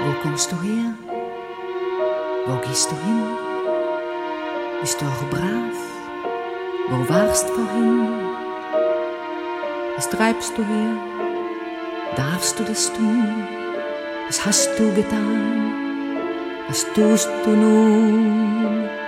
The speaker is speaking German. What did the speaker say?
Wo kommst du her? Wo gehst du hin? Bist du auch brav? Wo warst vorhin? Was treibst du hier? Darfst du das tun? Was hast du getan? Was tust du nun?